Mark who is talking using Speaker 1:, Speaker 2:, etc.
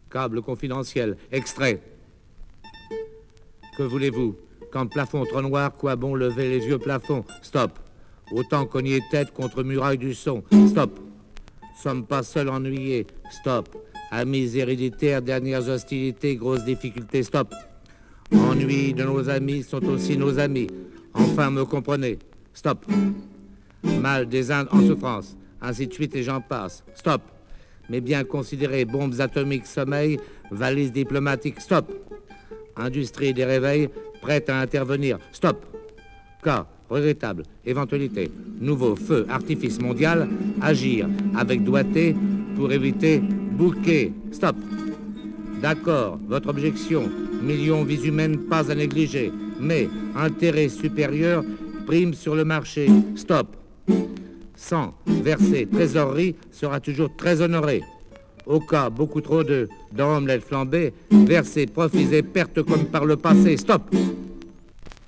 Speaker 1: Câble confidentiel. Extrait. Que voulez-vous? Quand plafond trop noir, quoi bon lever les vieux plafonds? Stop. Autant cogner tête contre muraille du son. Stop. Sommes pas seuls ennuyés. Stop. Amis héréditaires, dernières hostilités, grosses difficultés. Stop. Ennuis de nos amis sont aussi nos amis. Enfin, me comprenez. Stop. Mal des Indes en souffrance. Ainsi de suite et j'en passe. Stop. Mais bien considéré, bombes atomiques, sommeil, valises diplomatiques. Stop. Industrie des réveils, prête à intervenir. Stop. Cas regrettable, éventualité, nouveau feu, artifice mondial, agir avec doigté pour éviter bouquet. Stop. D'accord, votre objection, millions vies humaines pas à négliger, mais intérêt supérieur prime sur le marché. Stop. Sang versé, trésorerie sera toujours très honoré. Au cas beaucoup trop de dans omelette flambée, versé, profisé, perte comme par le passé. Stop.